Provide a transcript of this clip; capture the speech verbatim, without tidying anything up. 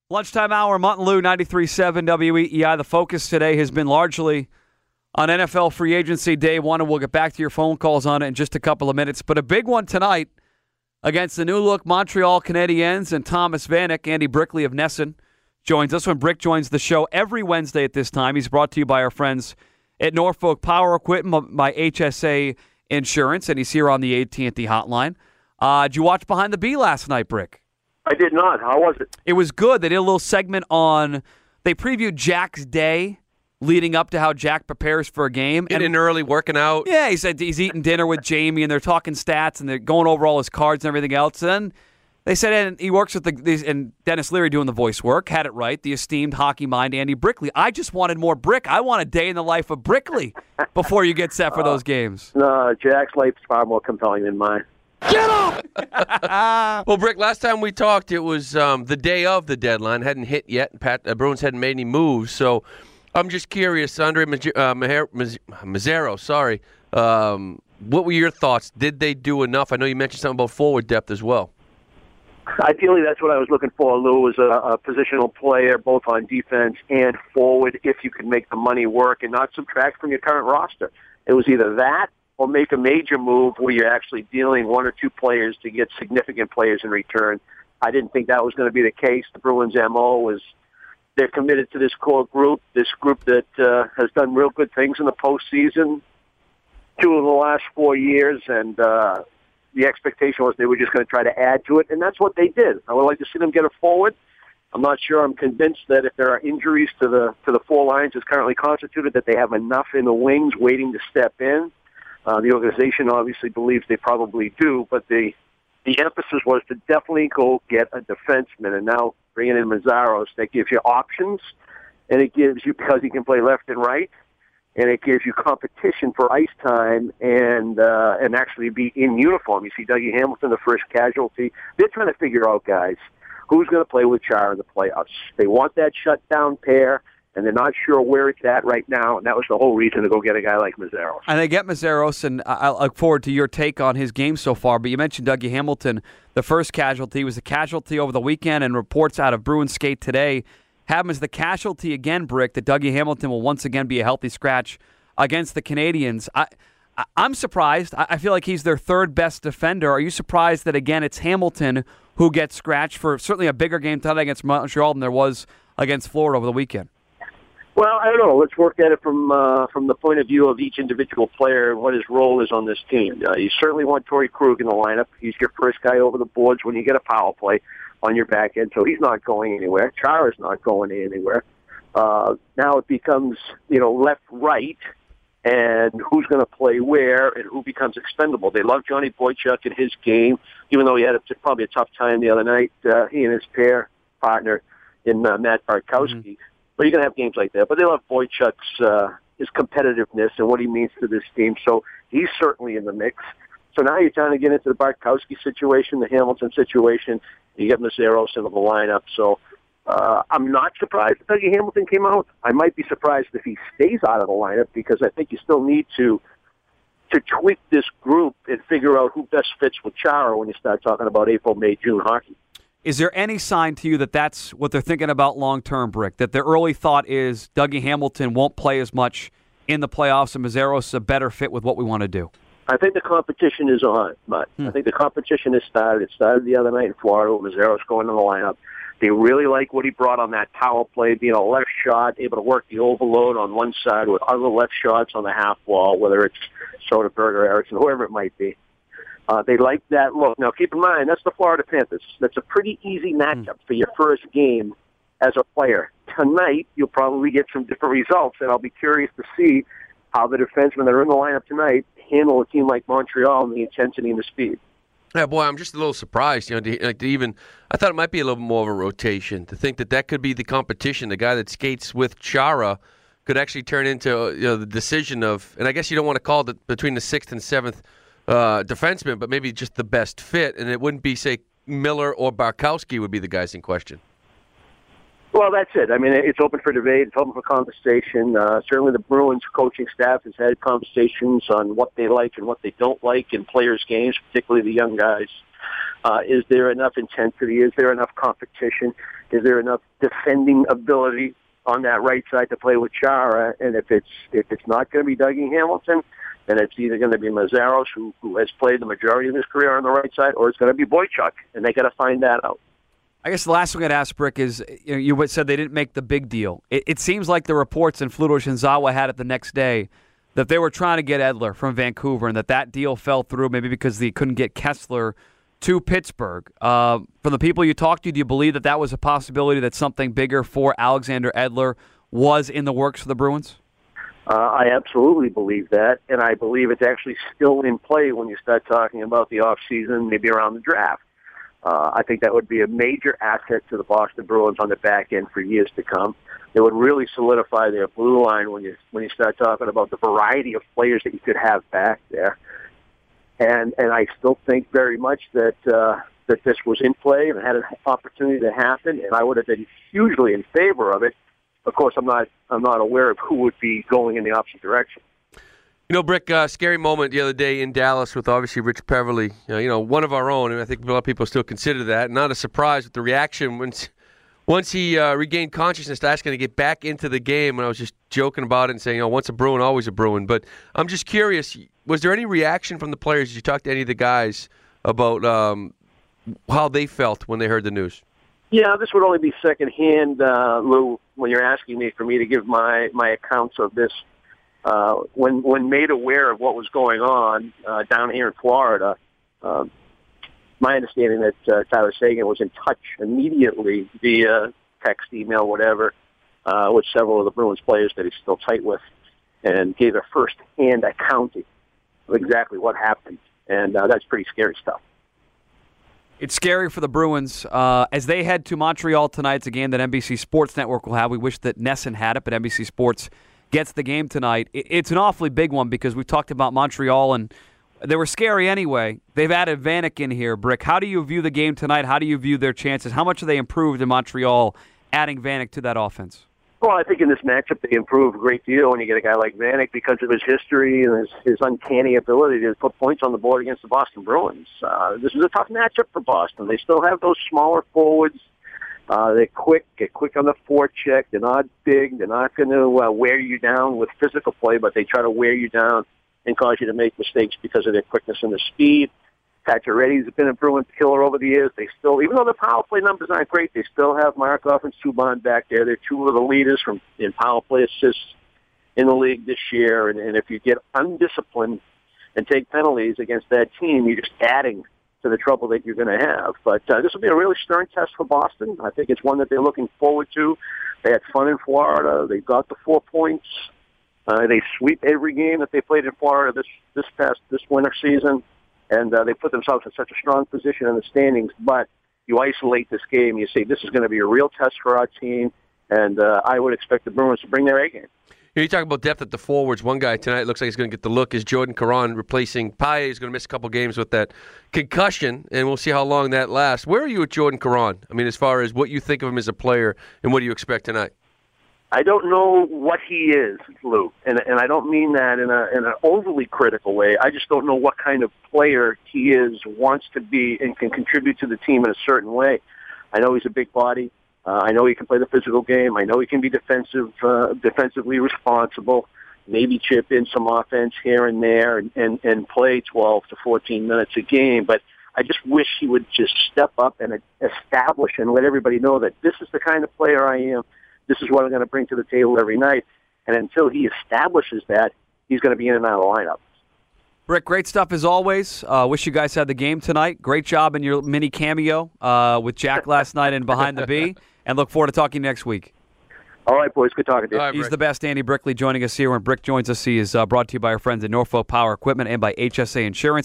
Lunchtime hour, Mont and Lou, ninety-three point seven W E E I. The focus today has been largely on N F L free agency day one, and we'll get back to your phone calls on it in just a couple of minutes. But a big one tonight against the new-look Montreal Canadiens and Thomas Vanek. Andy Brickley of Nesson joins us when Brick joins the show every Wednesday at this time. He's brought to you by our friends at Norfolk Power Equipment, by H S A Insurance, and he's here on the A T and T hotline. Uh, did you watch Behind the B last night, Brick? I did not. How was it? It was good. They did a little segment on, they previewed Jack's day leading up to how Jack prepares for a game. Getting in early, working out. Yeah, he said he's eating dinner with Jamie, and they're talking stats, and they're going over all his cards and everything else. And then they said, and he works with the, these, and Dennis Leary doing the voice work, had it right, the esteemed hockey mind Andy Brickley. I just wanted more Brick. I want a day in the life of Brickley before you get set for those games. No, Jack's life's far more compelling than mine. Get up! Well, Brick, last time we talked, it was um, the day of the deadline. Hadn't hit yet. Pat uh, Bruins hadn't made any moves. So I'm just curious, Andre Mazzaro, sorry. Um, what were your thoughts? Did they do enough? I know you mentioned something about forward depth as well. Ideally, that's what I was looking for, Lou, was a, a positional player, both on defense and forward, if you could make the money work and not subtract from your current roster. It was either that or make a major move where you're actually dealing one or two players to get significant players in return. I didn't think that was going to be the case. The Bruins' M O was they're committed to this core group, this group that uh, has done real good things in the postseason two of the last four years, and uh, the expectation was they were just going to try to add to it, and that's what they did. I would like to see them get it forward. I'm not sure. I'm convinced that if there are injuries to the to the four lines as currently constituted, that they have enough in the wings waiting to step in. Uh, the organization obviously believes they probably do, but the the emphasis was to definitely go get a defenseman, and now bringing in Mazzaros, that gives you options, and it gives you, because he can play left and right, and it gives you competition for ice time and uh, and actually be in uniform. You see Dougie Hamilton, the first casualty. They're trying to figure out, guys, who's going to play with Chara in the playoffs. They want that shutdown pair, and they're not sure where it's at right now, and that was the whole reason to go get a guy like Mazzaros. And they get Mazzaros, and I look forward to your take on his game so far, but you mentioned Dougie Hamilton, the first casualty. Was a casualty over the weekend, and reports out of Bruins Skate today have him as the casualty again, Brick, that Dougie Hamilton will once again be a healthy scratch against the Canadiens. I, I, I'm surprised. I, I feel like he's their third best defender. Are you surprised that, again, it's Hamilton who gets scratched for certainly a bigger game tonight against Montreal than there was against Florida over the weekend? Well, I don't know. Let's work at it from uh, from the point of view of each individual player and what his role is on this team. Uh, you certainly want Torrey Krug in the lineup. He's your first guy over the boards when you get a power play on your back end, so he's not going anywhere. Chara's not going anywhere. Uh, now it becomes, you know, left-right, and who's going to play where and who becomes expendable. They love Johnny Boychuk in his game, even though he had a, probably a tough time the other night, uh, he and his pair partner in uh, Matt Bartkowski. Mm-hmm. But you're going to have games like that. But they love Boychuk's uh, his competitiveness and what he means to this team. So he's certainly in the mix. So now you're trying to get into the Bartkowski situation, the Hamilton situation. You get Mazzaros into the lineup. So uh, I'm not surprised that Dougie Hamilton came out. I might be surprised if he stays out of the lineup, because I think you still need to to tweak this group and figure out who best fits with Chara when you start talking about April, May, June hockey. Is there any sign to you that that's what they're thinking about long-term, Brick, that their early thought is Dougie Hamilton won't play as much in the playoffs and Mazzaros is a better fit with what we want to do? I think the competition is on, but hmm. I think the competition has started. It started the other night in Florida with Mazzaros going in the lineup. They really like what he brought on that power play, being a left shot, able to work the overload on one side with other left shots on the half wall, whether it's Soderberg or Erickson, whoever it might be. Uh, they like that look. Now, keep in mind, that's the Florida Panthers. That's a pretty easy matchup mm. for your first game as a player. Tonight, you'll probably get some different results, and I'll be curious to see how the defensemen that are in the lineup tonight handle a team like Montreal and the intensity and the speed. Yeah, boy, I'm just a little surprised. You know, to, like to even I thought it might be a little more of a rotation. To think that that could be the competition, the guy that skates with Chara could actually turn into you know the decision of, and I guess you don't want to call it between the sixth and seventh uh, defenseman, but maybe just the best fit, and it wouldn't be say Miller or Bartkowski would be the guys in question. Well, that's it. I mean, it's open for debate. It's open for conversation. Uh, certainly the Bruins coaching staff has had conversations on what they like and what they don't like in players' games, particularly the young guys. Uh, is there enough intensity? Is there enough competition? Is there enough defending ability on that right side to play with Chara? And if it's if it's not going to be Dougie Hamilton, then it's either going to be Mazzaros, who, who has played the majority of his career on the right side, or it's going to be Boychuk, and they got to find that out. I guess the last thing I'd ask, Brick, is you, know, you said they didn't make the big deal. It, it seems like the reports and Fluto Shinzawa had it the next day that they were trying to get Edler from Vancouver and that that deal fell through maybe because they couldn't get Kessler to Pittsburgh. Uh, from the people you talked to, do you believe that that was a possibility that something bigger for Alexander Edler was in the works for the Bruins? Uh, I absolutely believe that, and I believe it's actually still in play when you start talking about the offseason, maybe around the draft. Uh, I think that would be a major asset to the Boston Bruins on the back end for years to come. It would really solidify their blue line when you when you start talking about the variety of players that you could have back there. And and I still think very much that uh, that this was in play and had an opportunity to happen, and I would have been hugely in favor of it. Of course, I'm not I'm not aware of who would be going in the opposite direction. You know, Brick, uh, scary moment the other day in Dallas with obviously Rich Peverley, uh, you know, one of our own, and I think a lot of people still consider that. Not a surprise with the reaction once once he uh, regained consciousness, asking to get back into the game, and I was just joking about it and saying, you know, once a Bruin, always a Bruin. But I'm just curious, was there any reaction from the players? Did you talk to any of the guys about um, how they felt when they heard the news? Yeah, this would only be secondhand, uh, Lou, when you're asking me for me to give my, my accounts of this. Uh, when when made aware of what was going on uh, down here in Florida, uh, my understanding that uh, Tyler Seguin was in touch immediately via text, email, whatever, uh, with several of the Bruins players that he's still tight with, and gave a first-hand accounting of exactly what happened. And uh, that's pretty scary stuff. It's scary for the Bruins. Uh, as they head to Montreal tonight, it's a game that N B C Sports Network will have. We wish that Nesson had it, but N B C Sports gets the game tonight. It's an awfully big one because we've talked about Montreal, and they were scary anyway. They've added Vanek in here, Brick. How do you view the game tonight? How do you view their chances? How much have they improved in Montreal, adding Vanek to that offense? Well, I think in this matchup they improve a great deal when you get a guy like Vanek because of his history and his, his uncanny ability to put points on the board against the Boston Bruins. Uh, this is a tough matchup for Boston. They still have those smaller forwards. Uh, they're quick, get quick on the forecheck. They're not big. They're not going to uh, wear you down with physical play, but they try to wear you down and cause you to make mistakes because of their quickness and their speed. Pacioretty's been a Bruin killer over the years. They still, even though the power play numbers aren't great, they still have Markov and Subban back there. They're two of the leaders from in power play assists in the league this year. And, and if you get undisciplined and take penalties against that team, you're just adding to the trouble that you're going to have. But uh, this will be a really stern test for Boston. I think it's one that they're looking forward to. They had fun in Florida. They got the four points. Uh, they sweep every game that they played in Florida this this past this winter season, and uh, they put themselves in such a strong position in the standings. But you isolate this game, and you say this is going to be a real test for our team, and uh, I would expect the Bruins to bring their A game. You talk about depth at the forwards. One guy tonight looks like he's going to get the look is Jordan Caron replacing Paille. He's going to miss a couple games with that concussion, and we'll see how long that lasts. Where are you with Jordan Caron? I mean, as far as what you think of him as a player and what do you expect tonight? I don't know what he is, Lou, and and I don't mean that in a in an overly critical way. I just don't know what kind of player he is, wants to be, and can contribute to the team in a certain way. I know he's a big body. Uh, I know he can play the physical game. I know he can be defensive, uh, defensively responsible, maybe chip in some offense here and there and, and, and play twelve to fourteen minutes a game. But I just wish he would just step up and establish and let everybody know that this is the kind of player I am. This is what I'm going to bring to the table every night. And until he establishes that, he's going to be in and out of the lineup. Brick, great stuff as always. Uh, wish you guys had the game tonight. Great job in your mini cameo uh, with Jack last night in Behind the Bee. And look forward to talking next week. All right, boys. Good talking to you. Right, He's Brick. the best. Andy Brickley joining us here. When Brick joins us, he is uh, brought to you by our friends at Norfolk Power Equipment and by H S A Insurance.